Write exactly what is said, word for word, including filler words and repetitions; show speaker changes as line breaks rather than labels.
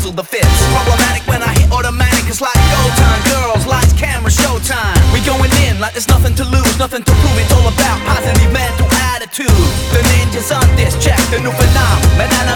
cancel the fits. Problematic when I hit automatic, it's like go time. Girls, lights, camera, showtime. We going in like there's nothing to lose, nothing to prove. It's all about positive mental attitude. The ninjas on this track, the new phenomenon.